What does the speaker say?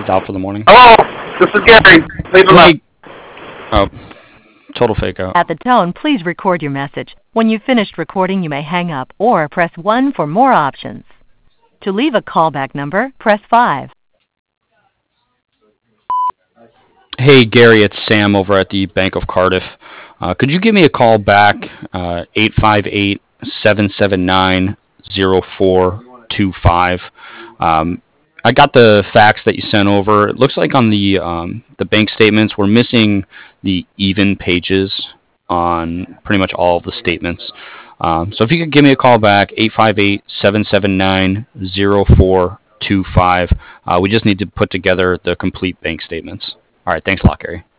He's out for the morning. Hello, this is Gary. Leave him up. Oh, total fake out. At the tone, please record your message. When you've finished recording, you may hang up or press 1 for more options. To leave a callback number, press 5. Hey, Gary, it's Sam over at the Bank of Cardiff. Could you give me a call back, 858-779-0425? I got the facts that you sent over. It looks like on the bank statements, we're missing the even pages on pretty much all of the statements. So if you could give me a call back, 858-779-0425. We just need to put together the complete bank statements. All right, thanks a lot, Gary.